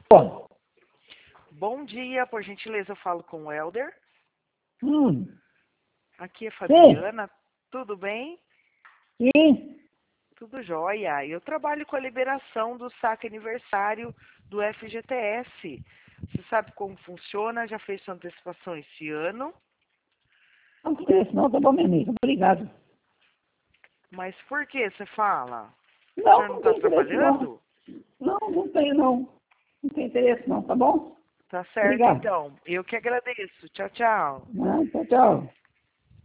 Bom, Bom dia, por gentileza, eu falo com o Helder. hum, Aqui é Fabiana, tudo bem? sim, Tudo jóia. Eu trabalho com a liberação do saque aniversário do FGTS. Você sabe como funciona? Já fez sua antecipação esse ano? não conheço não, tá bom, minha amiga, obrigado. Mas por que você fala? O Não, senhor não não está tem interesse não. trabalhando? Não, não tenho não. Não tem interesse não, tá bom? Tá certo, Obrigado. então. Eu que agradeço. Tchau, tchau. Tchau, tchau.